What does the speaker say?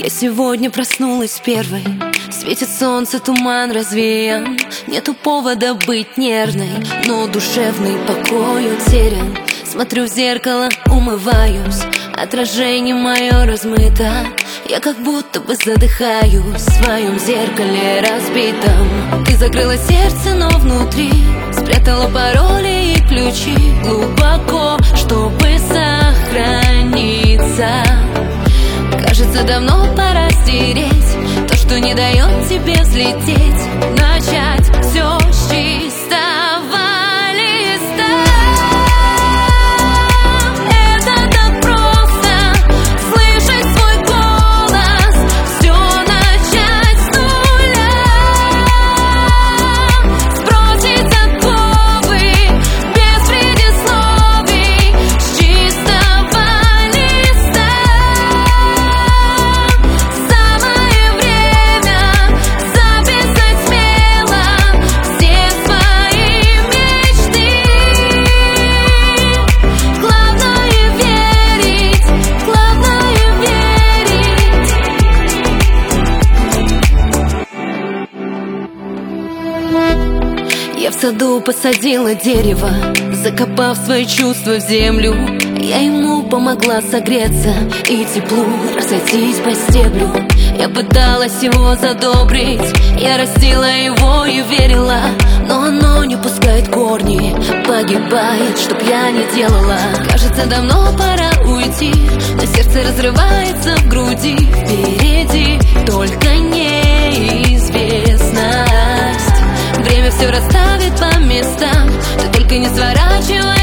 Я сегодня проснулась первой. Светит солнце, туман развеян. Нету повода быть нервной, но душевный покой утерян. Смотрю в зеркало, умываюсь. Отражение мое размыто. Я как будто бы задыхаюсь в своем зеркале разбитом. Ты закрыла сердце, но внутри спрятала пароли и ключи глубоко, чтобы сохраниться. Кажется, давно пора стереть то, что не дает тебе взлететь. Начать все с чистого листа. Это так просто слышать свой голос, все начать с нуля, сбросить оковы без предисловий, с чистого листа. Самое время записать смело все свои мечты. Главное верить, главное верить. Я в саду посадила дерево, закопав свои чувства в землю. Я ему помогла согреться и теплу разойтись по стеблю. Я пыталась его задобрить, я растила его и верила, но оно не пускает корни, погибает, чтоб я не делала. Кажется, давно пора уйти, но сердце разрывается в груди. Впереди только неизвестность. Время все расставит по местам, ты только не сворачивай